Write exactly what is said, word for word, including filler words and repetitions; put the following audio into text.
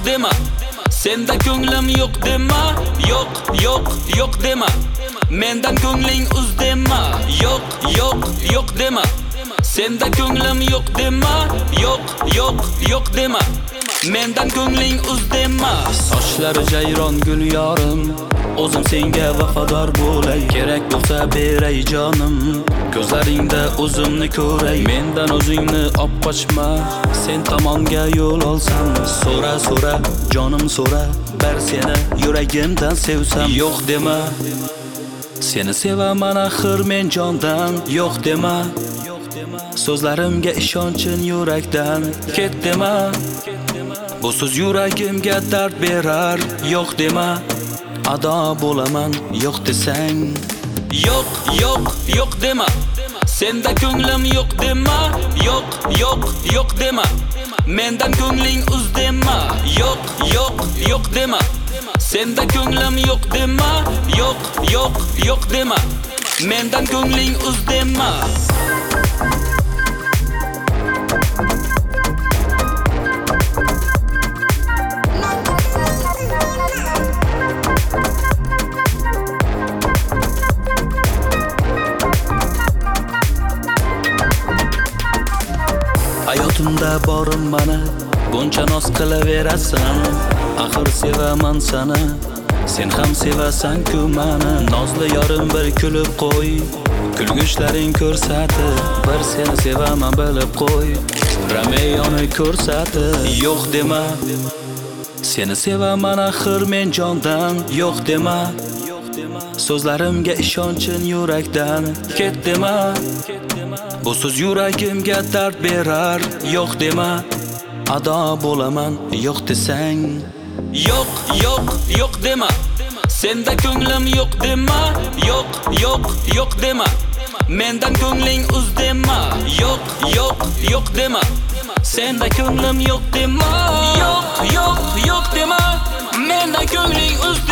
dema. Senda ko'nglim yo'q dema. Yo'q, yo'q, yo'q dema. Mendan ko'ngling uz dema. Yo'q, yo'q, yo'q dema. Senda ko'nglim yo'q dema. Yo'q, yo'q, yo'q dema. Mendan ko'ngling uz dema. Sochlari jayron gul yorim, o'zim senga vafodor bo'lay. Kerak bo'lsa beray jonim, ko'zlaringda o'zimni ko'ray. Mendan o'zingni olib qochma, sen tomonga yo'l olsam. So'ra so'ra jonim so'ra, bar seni yuragimdan sevsam. Yo'q dema, seni sevaman axir men jondan. Yo'q dema, so'zlarimga ishonchin yurakdan. Ket dema, bu so'z yuragimga dard berar. Yo'q dema, ado bo'laman yo'q desang. Yo'q, yo'q, yo'q dema. Senda ko'nglim yo'q dema. Yo'q, yo'q, yo'q dema. Mendan ko'ngling uz dema. Yo'q, yo'q, yo'q dema. Senda ko'nglim yo'q dema. Yo'q, yo'q, yo'q dema. Mendan ko'ngling uz dema. Hayotimda borim mana, buncha noz qilaverasan. Axir sevaman sana, sen ham sevasan-ku mani. Nozli yorim bir kulib qo'y, kulgushlaring ko'rsatib. Bir seni sevaman bilib qo'y, Romeyoni ko'rsatib. Yo'q dema, seni sevaman axir men jondan. Yo'q dema, so'zlarimga ishonchin yurakdan. Ket dema, bu so'z yuragimga dard berar. Yo'q dema, ado bo'laman yo'q desang. Yo'q, yo'q, yo'q dema. Senda ko'nglim yo'q dema. Yo'q, yo'q, yo'q dema. Mendan ko'ngling uz dema. Yo'q, yo'q, yo'q dema. Senda ko'nglim yo'q dema. Yo'q, yo'q, yo'q dema. Mendan ko'ngling uz dema.